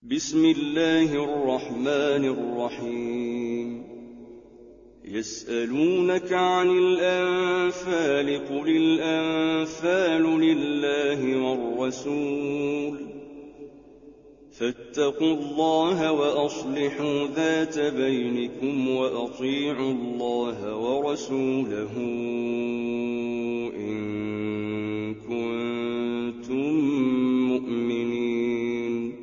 بسم الله الرحمن الرحيم يسألونك عن الأنفال قل الأنفال لله والرسول فاتقوا الله وأصلحوا ذات بينكم وأطيعوا الله ورسوله إن كنتم مؤمنين.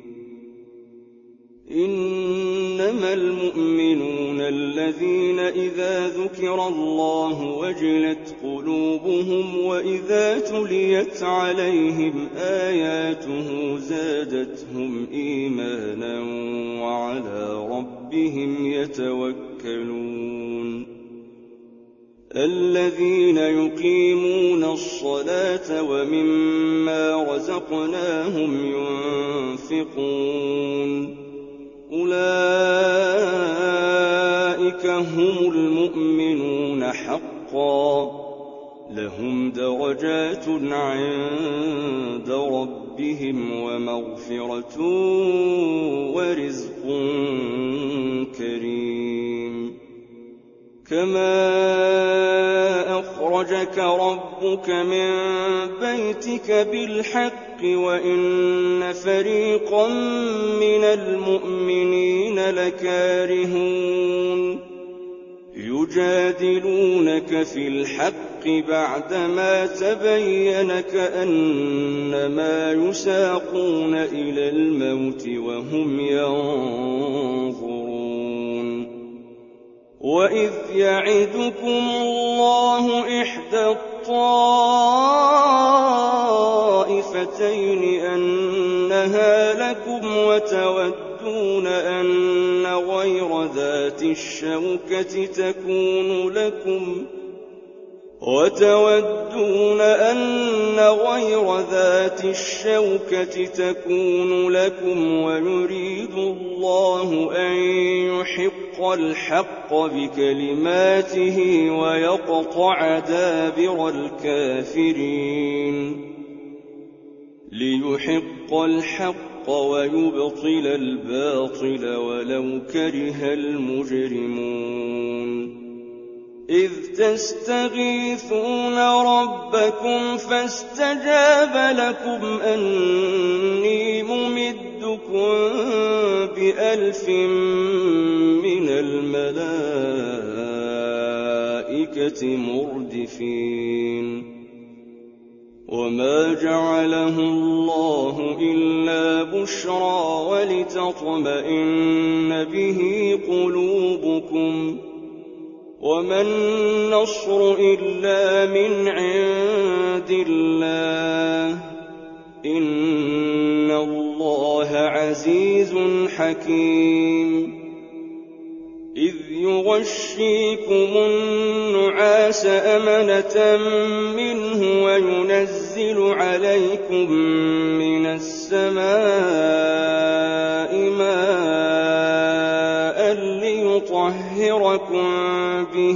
إنما المؤمنون الذين إذا ذكر الله وجلت قلوبهم وإذا تليت عليهم آياته زادتهم إيمانا وعلى ربهم يتوكلون. الذين يقيمون الصلاة ومما رزقناهم ينفقون أولئك هم المؤمنون حقا لهم درجات عند ربهم ومغفرة ورزق كريم. كما أخرجك ربك من بيتك بالحق وإن فريقا من المؤمنين لكارهون يجادلونك في الحق بعدما تبين كأنما يساقون إلى الموت وهم ينظرون. وإذ يعدكم الله إحدى الطائفتين أنها لكم وتودون أن غير ذات الشوكة تكون لكم ويريد الله أن يحق الحق بكلماته ويقطع دابر الكافرين ليحق الحق ويبطل الباطل ولو كره المجرمون. إذ تستغيثون ربكم فاستجاب لكم أني ممدكم ب1000 من الملائكة مردفين. وما جعله الله إلا بشرى ولتطمئن به قلوبكم وما النصر إلا من عند الله إن الله عزيز حكيم. إذ يغشيكم النعاس أمنة منه وينزل عليكم من السماء ماء ليطهركم به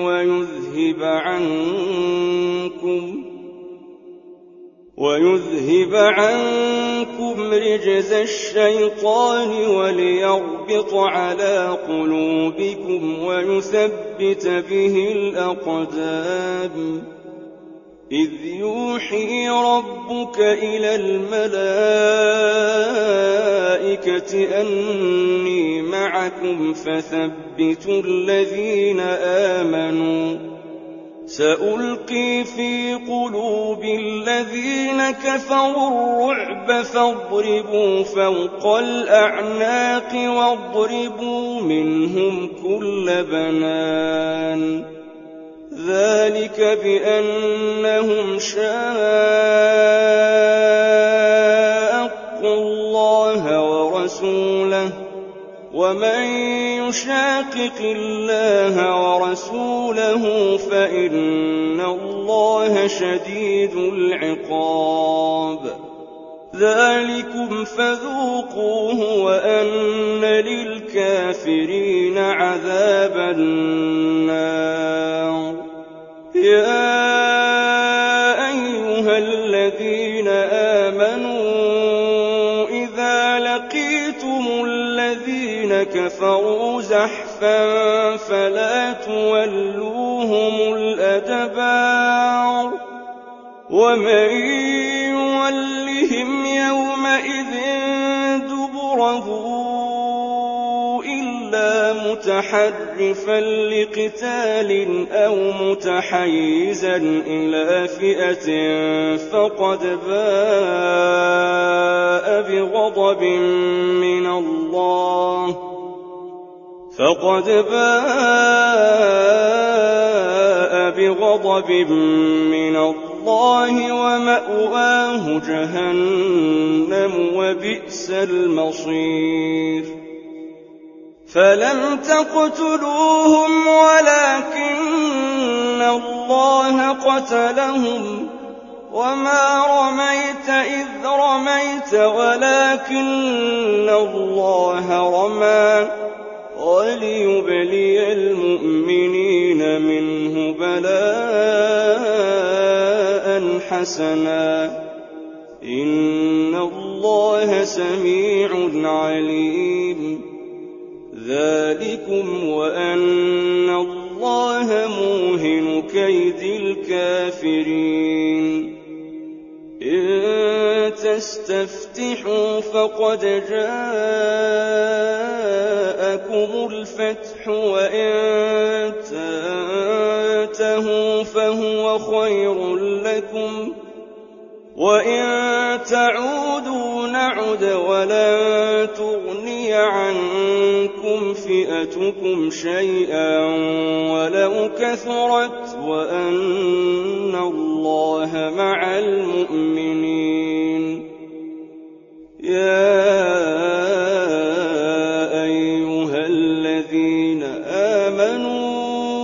ويذهب عنكم رجز الشيطان وليربط على قلوبكم ويثبت به الأقدام. إذ يوحي ربك إلى الملائكة أني معكم فثبتوا الذين آمنوا سألقي في قلوب الذين كفروا الرعب فاضربوا فوق الأعناق واضربوا منهم كل بنان. ذلك بأنهم شاقوا الله ورسوله ومن يشاقق الله ورسوله فإن الله شديد العقاب. ذلكم فذوقوه وأن للكافرين عذاب النار. يا أيها الذين آمنوا إذا لقيتم الذين كفروا زحفا فلا تولوهم الأدبار ومن يولهم يومئذ دبره إلا متحرفا لقتال أو متحيزا إلى فئة فقد باء بغضب من الله ومأواه جهنم وبئس المصير فلم تقتلوهم ولكن الله قتلهم وما رميت إذ رميت ولكن الله رمى وليبلي المؤمنين منه بلاء حسنا إن الله سميع عليم ذلكم وأن الله موهن كيد الكافرين إن تستفتحوا فقد جاءكم الفتح وإن تنتهوا فهو خير لكم وإن تعودوا نعد ولن تغني عنكم فئتكم شيئا ولو كثرت وأن الله مع المؤمنين يا أيها الذين آمنوا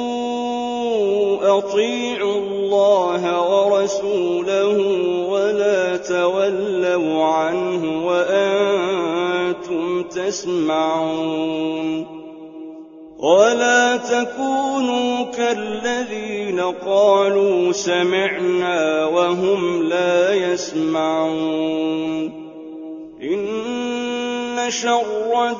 أطيعوا الله ورسوله ولا تولوا عنه وأنتم تسمعون ولا تكونوا كالذين قالوا سمعنا وهم لا يسمعون إن شر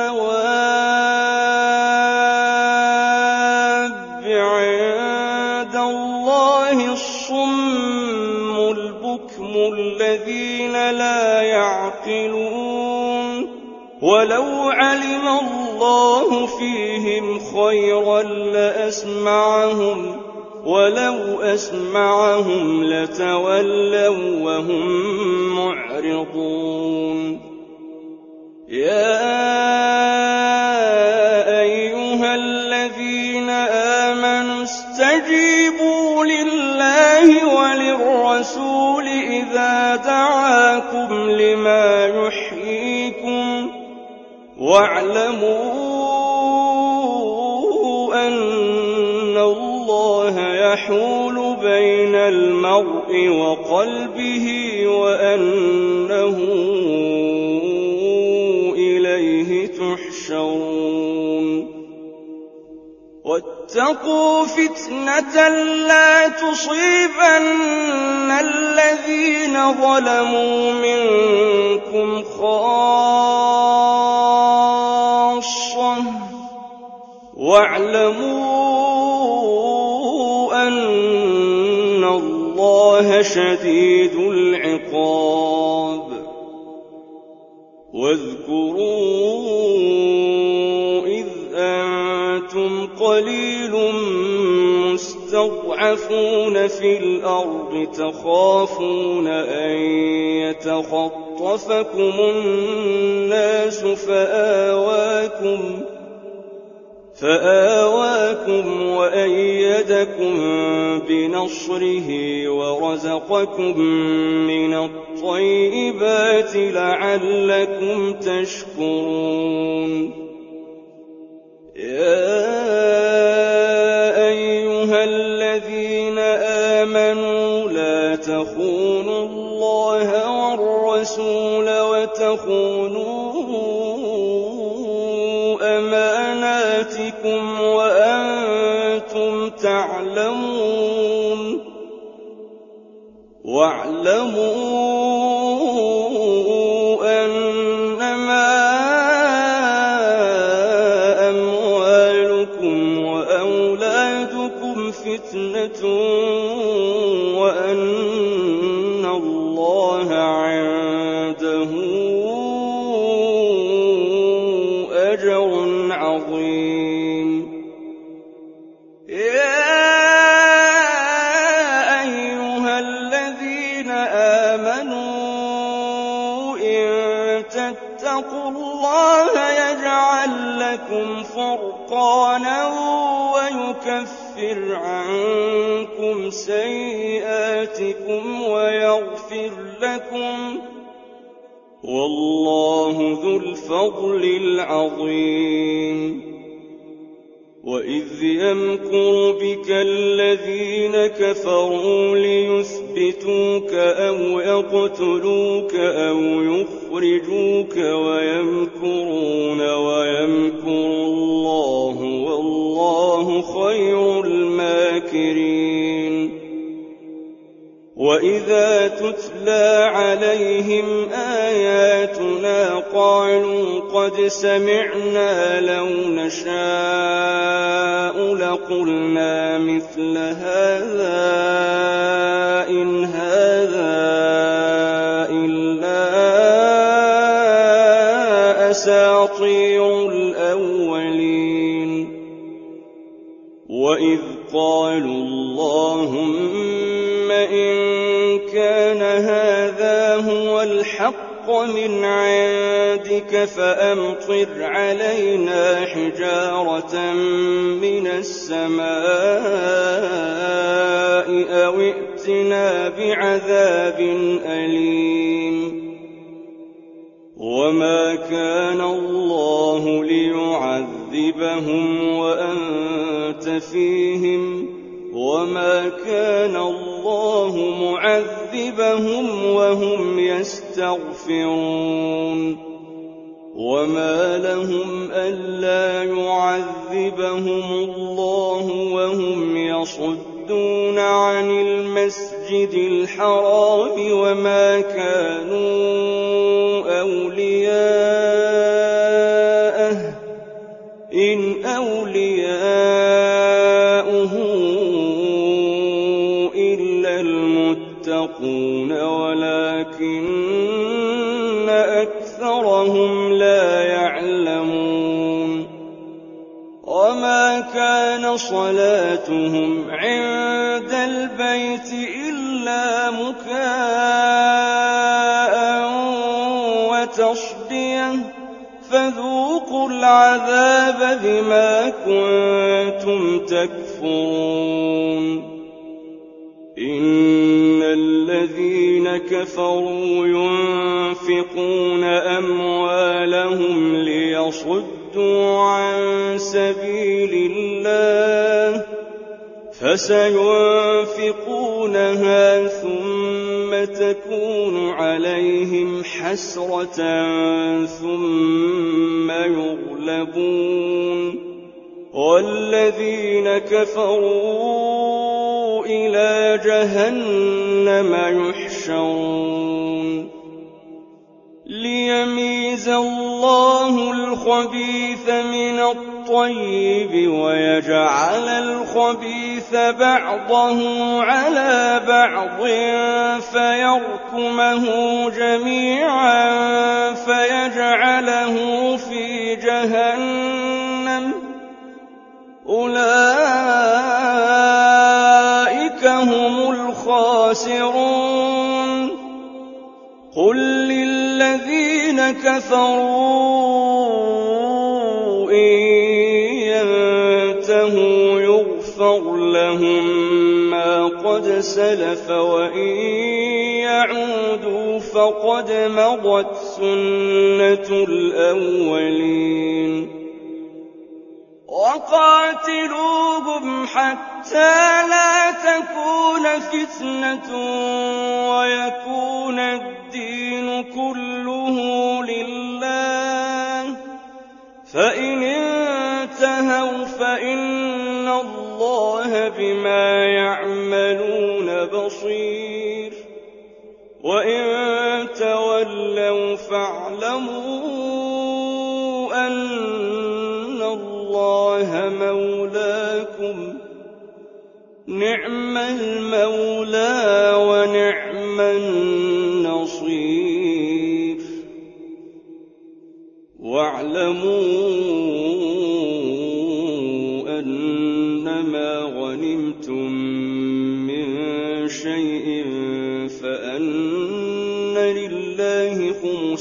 الدواب عند الله الصم البكم الذين لا يعقلون ولو علم الله فيهم خيرا لأسمعهم ولو أسمعهم لتولوا وهم معرضون يا أيها الذين آمنوا استجيبوا لله وللرسول إذا دعاكم لما يحييكم واعلموا أن الله يحول بين المرء وقلبه وأنه إليه تحشرون واتقوا فتنة لا تصيبن الذين ظلموا منكم خاصة واعلموا أن الله شديد العقاب واذكروا إذ أنتم قليل مستضعفون في الأرض تخافون أن يتخطفكم الناس فآواكم وأيدكم بنصره ورزقكم من الطيبات لعلكم تشكرون يا أيها الذين آمنوا لا تخونوا الله والرسول وتخونوا أماناتكم وأنتم تعلمون واعلموا أنما العظيم يا أيها الذين آمنوا إن تتقوا الله يجعل لكم فرقانا ويكفر عنكم سيئاتكم ويغفر لكم والله ذو الفضل العظيم وإذ يمكر بك الذين كفروا ليثبتوك أو يقتلوك أو يخرجوك ويمكرون ويمكر الله والله خير الماكرين وإذا تتلى عليهم آياتنا قالوا قد سمعنا لو نشاء لقلنا مثل هذا إن هذا إلا أساطير الأولين وإذ قالوا اللهم إن كان هذا هو الحق من عندك فأمطر علينا حجارة من السماء أو ائتنا بعذاب أليم وما كان الله ليعذبهم وأنت فيهم وما كان الله معذبهم وهم يستغفرون وما لهم ألا يعذبهم الله وهم يصدون عن المسجد الحرام وما كانوا أولياءه إن أولياؤه إلا المتقون ولكن أكثرهم لا يعلمون وما كان صلاتهم عند البيت إلا مكاء وتصدية فذوقوا العذاب بما كنتم تكفرون إن الذين كفروا ينفقون أموالهم ليصدوا عن سبيل الله فسينفقونها ثم تكون عليهم حسرة ثم يغلبون والذين كفروا إلى جهنم يحشرون ليميز الله الخبيث من الطيب ويجعل الخبيث بعضه على بعض فيركمه جميعا فيجعله في جهنم أولئك هم الخاسرون قل للذين كفروا إن ينتهوا يغفر لهم ما قد سلف وإن يعودوا فقد مضت سنة الأولين وقاتلوهم حتى لا تكون فتنة ويكون الدين كله لله فإن انتهوا فإن الله بما يعملون بصير وإن تولوا فاعلموا أن الله مولاكم نعم المولى ونعم النصير واعلموا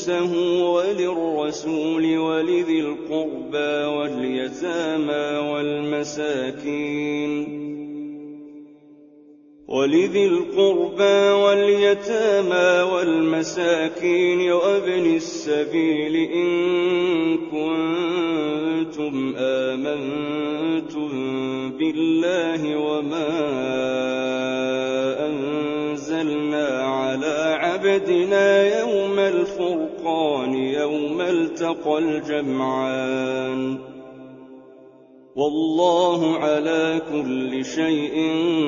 نفسه وللرسول ولذي القربى واليتامى والمساكين وابن السبيل إن كنتم آمنتم بالله وما أنزلنا على عبدنا يوم الفرقان يوم التقى الجمعان والله على كل شيء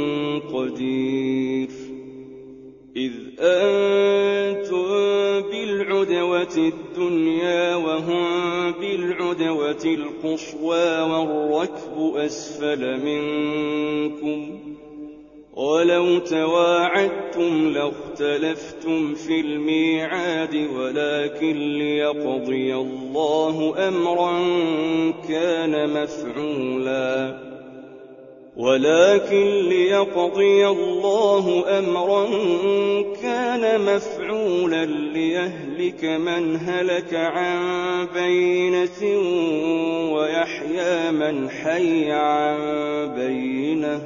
قدير. إذ أنتم بالعدوة الدنيا وهم بالعدوة القصوى والركب أسفل منكم ولو تواعدتم لاختلفتم في الميعاد ولكن ليقضي الله أمرا كان مفعولا ليهلك من هلك عن بينة ويحيى من حي عن بينة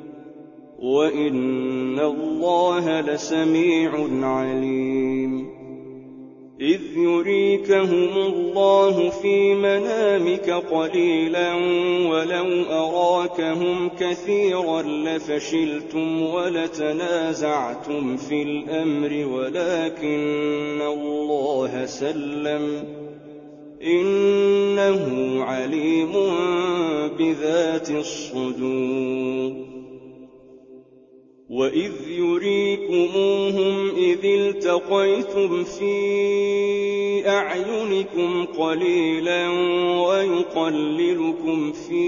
وإن الله لسميع عليم. إذ يريكهم الله في منامك قليلا ولو أراكهم كثيرا لفشلتم ولتنازعتم في الأمر ولكن الله سلم إنه عليم بذات الصدور. وإذ يريكموهم إذ التقيتم في أعينكم قليلا ويقللكم في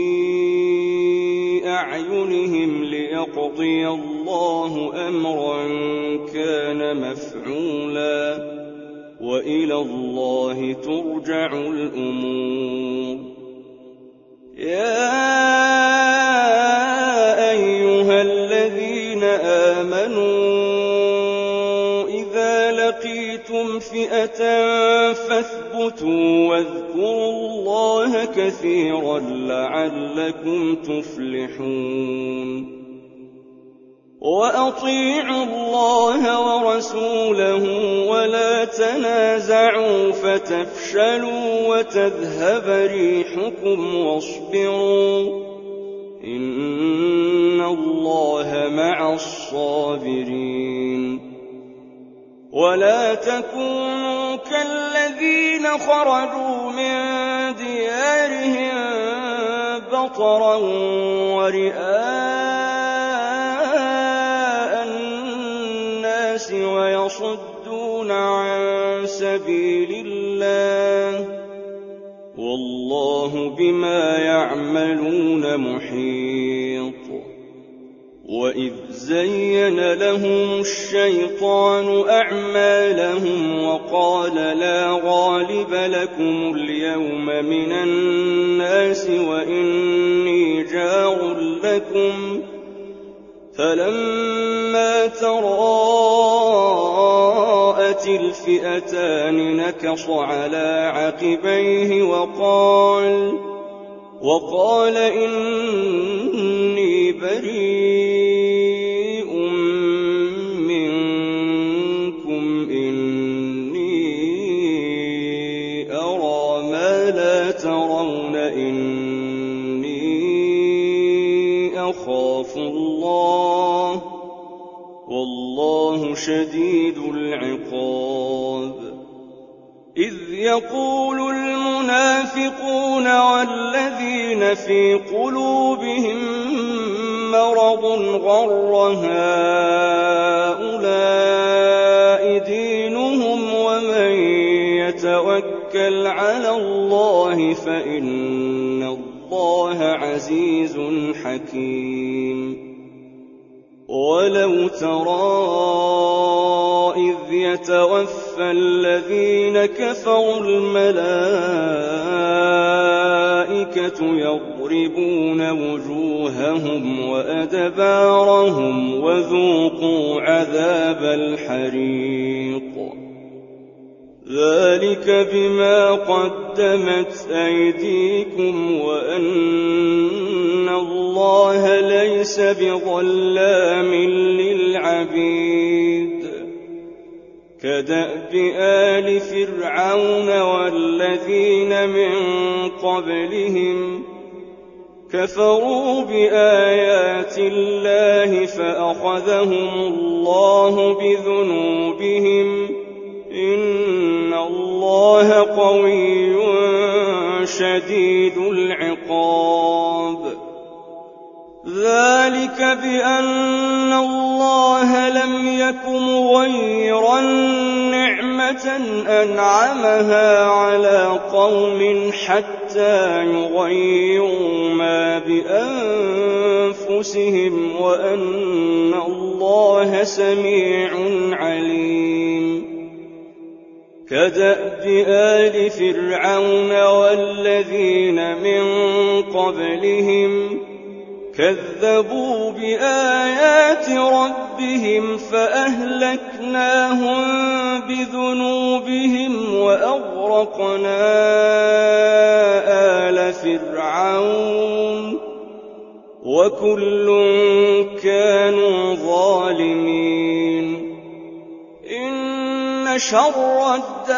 أعينهم ليقضي الله أمرا كان مفعولا وإلى الله ترجع الأمور. يا أيها الذين آمنوا إذا لقيتم فئة فاثبتوا واذكروا الله كثيرا لعلكم تفلحون. وأطيعوا الله ورسوله ولا تنازعوا فتفشلوا وتذهب ريحكم واصبروا إن الله مع الصابرين. ولا تكونوا كالذين خرجوا من ديارهم بطرا ورئاء الناس ويصدون عن سبيل الله والله بما يعملون محيط. وإذ زين لهم الشيطان أعمالهم وقال لا غالب لكم اليوم من الناس وإني جار لكم فلما تراءت الفئتان نكص على عقبيه وقال إني بريء منكم إني أرى ما لا ترون إني أخاف الله والله شديد العقاب. إذ يقول المنافقون والذين في قلوبهم مرض غر هؤلاء دينهم ومن يتوكل على الله فإن الله عزيز حكيم. ولو ترى إذ يتوفى الذين كفروا الملائكة يضربون وجوههم وأدبارهم وذوقوا عذاب الحريق ذلك بما قدمت أيديكم وأن الله ليس بظلام للعبيد كدأب آل فرعون والذين من قبلهم كفروا بآيات الله فأخذهم الله بذنوبهم إن الله قوي شديد العقاب ذلك بأن الله لم يك مغيرا نعمة أنعمها على قوم حتى يغيروا ما بأنفسهم وأن الله سميع عليم كدأب آل فرعون والذين من قبلهم كذبوا بآيات ربهم فأهلكناهم بذنوبهم وأغرقنا آل فرعون وكل كانوا ظالمين إن شر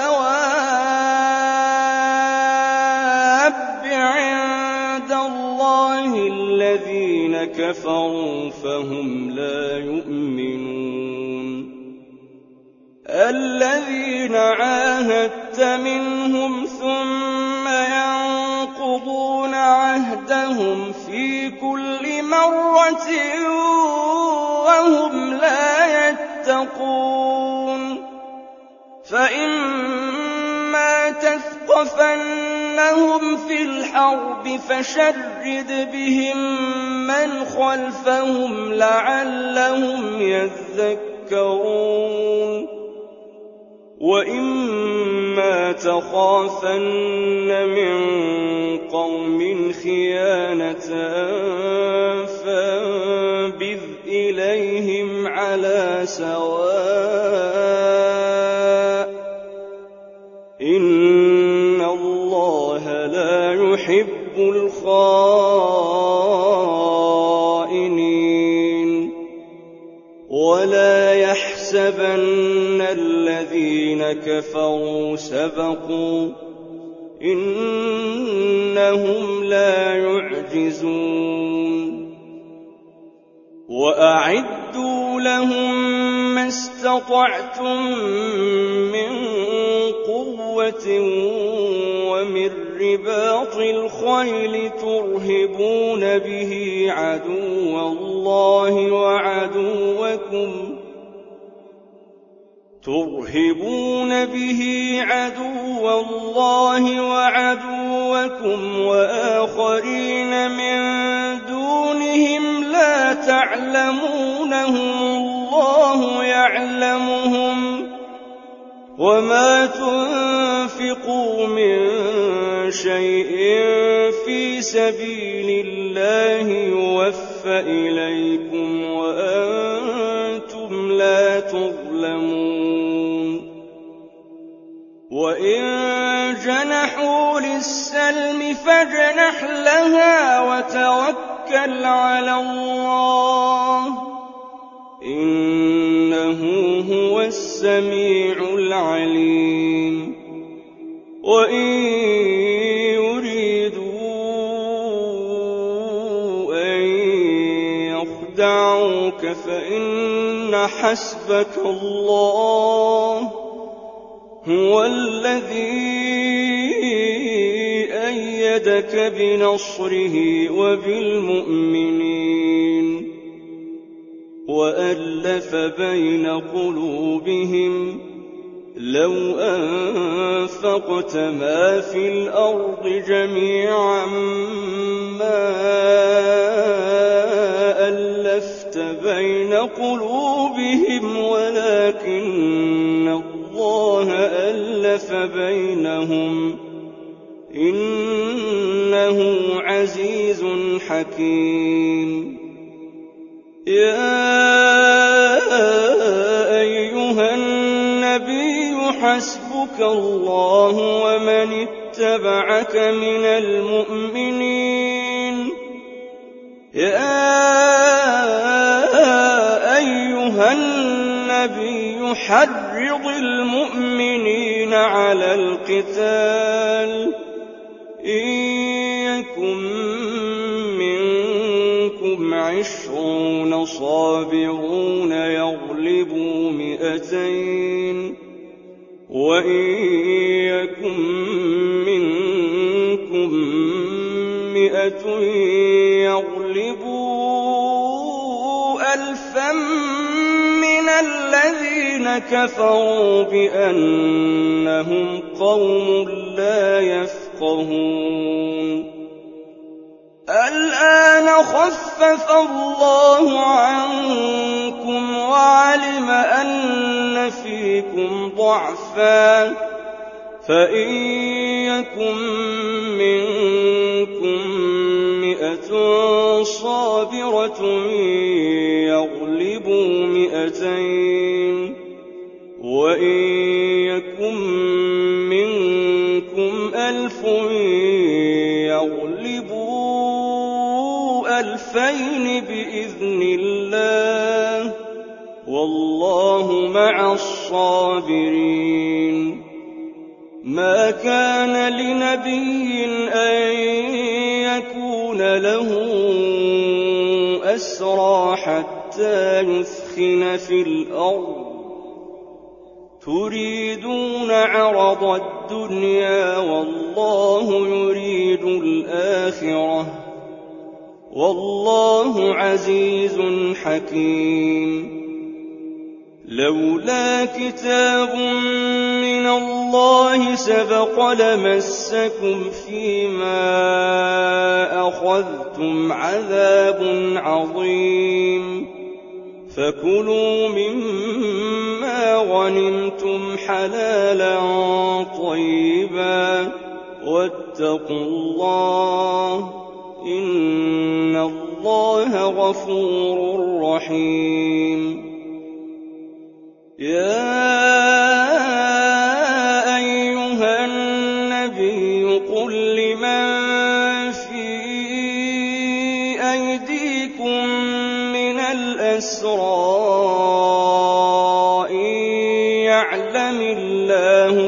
الدواب عند الله الذين كفروا فهم لا يؤمنون الذين عاهدت منهم ثم ينقضون عهدهم في كل مرة وهم لا يتقون فإما تثقفنهم في الحرب فشرد بهم من خلفهم لعلهم يذكرون وإما تخافن من قوم خيانة فانبذ إليهم على سواء إن الله لا يحب الخائنين ولا يحسبن الذين كفروا سبقوا إنهم لا يعجزون وأعدوا لهم ما استطعتم من قوة ومن رباط الخيل ترهبون به عدو الله وعدوكم وآخرين من دونهم لا تعلمونهم الله يعلمهم وما تنفقوا من شيء في سبيل الله يوفى إليكم وأنتم لا تظلمون وإن جنحوا للسلم فاجنح لها وتوكل على الله إنه هو السميع العليم وإن يريدوا أن يخدعوك فإن حسبك الله هو الذي أيدك بنصره وبالمؤمنين وألف بين قلوبهم لو أنفقت ما في الأرض جميعا ما ألفت بين قلوبهم ولكن الله ألف بينهم إنه عزيز حكيم يا أيها النبي حسبك اللَّهُ وَمَنِ اتَّبَعَكَ مِنَ الْمُؤْمِنِينَ يَا أَيُّهَا النَّبِيُّ حَرِّضِ الْمُؤْمِنِينَ عَلَى الْقِتَالِ إِن يَكُن مِّنكُمْ 20 صَابِرُونَ يَغْلِبُوا 200 وَإِن يَكُن مِّنكُم 100 يَغْلِبُوا 1000 مِّنَ الَّذِينَ كَفَرُوا بِأَنَّهُمْ قَوْمٌ لَّا يَفْقَهُونَ الْآنَ خَفَّفَ اللَّهُ عَنكُمْ وَعَلِمَ أَنَّ فِيكُمْ ضَعْفًا فَإِن يَكُن مِّنكُم 100 صَابِرَةٌ يَغْلِبُوا 200 وَإِن يَكُن مِّنكُمْ 1000 يَغْلِبُوا 2000 بِإِذْنِ اللَّهِ وَاللَّهُ مَعَ الصَّابِرِينَ مَا كَانَ لِنَبِيٍّ أَن يَكُونَ لَهُ أَسْرَىٰ حَتَّىٰ يُثْخِنَ فِي الْأَرْضِ تُرِيدُونَ عَرَضَ الدُّنْيَا وَاللَّهُ يُرِيدُ الْآخِرَةَ وَاللَّهُ عَزِيزٌ حَكِيمٌ لولا كتاب من الله سبق لمسكم فيما أخذتم عذاب عظيم فكلوا مما غنمتم حلالا طيبا واتقوا الله إن الله غفور رحيم يا أيها النبي قل لمن في أيديكم من الأسرى إن يعلم الله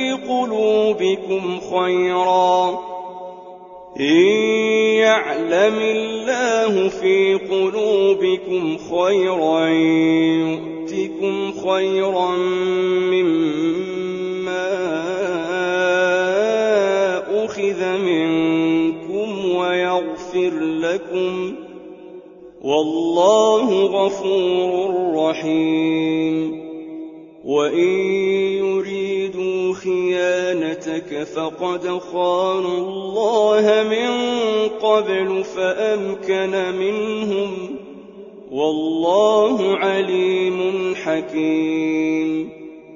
في قلوبكم خيرا يؤتكم خيرا مما أخذ منكم ويغفر لكم والله غفور رحيم وإن يريدوا خيانتك فقد خانوا الله من قبل فأمكن منهم والله عليم حكيم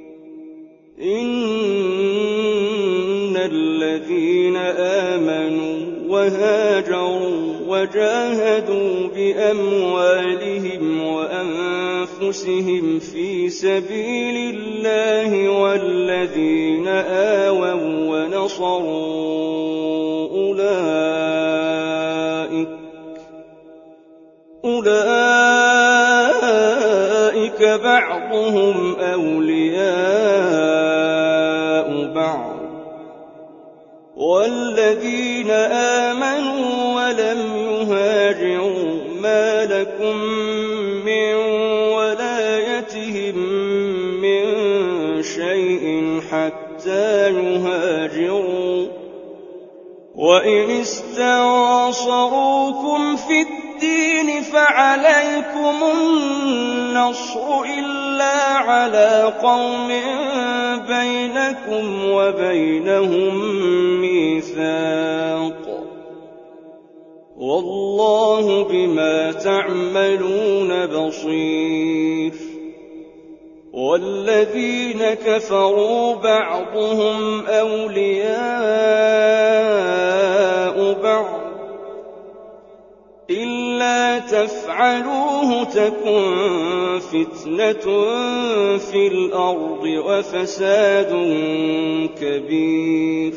إن الذين آمنوا وهاجروا وجاهدوا بأموالهم وأنفسهم في سبيل الله والذين آووا ونصروا أولئك بعضهم أولياء بعض والذين آمنوا ولم يهاجروا ما لكم من ولايتهم من شيء حتى يهاجروا وإن استنصروكم في الدين فعليكم النصر إلا على قوم بينكم وبينهم ميثاق والله بما تعملون بصير والذين كفروا بعضهم أولياء بعض إلا تفعلوا تفعلوه تكن فتنة في الأرض وفساد كبير.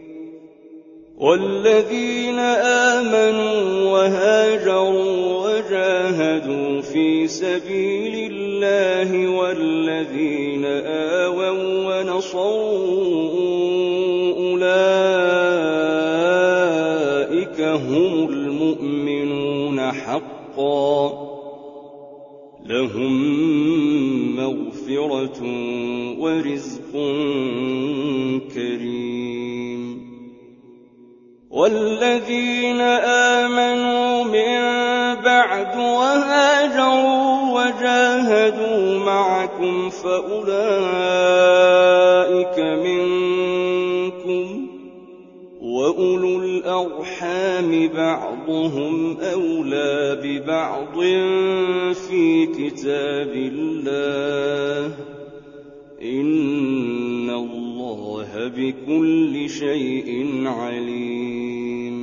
والذين آمنوا وهاجروا وجاهدوا في سبيل الله والذين آووا ونصروا أولئك هم المؤمنون حقا، لهم مغفرة ورزق كريم. والذين آمنوا من بعد وهاجروا وجاهدوا معكم فأولئك منكم، وأولو الأرحام بعضهم أولى ببعض في كتاب الله، إن الله بكل شيء عليم.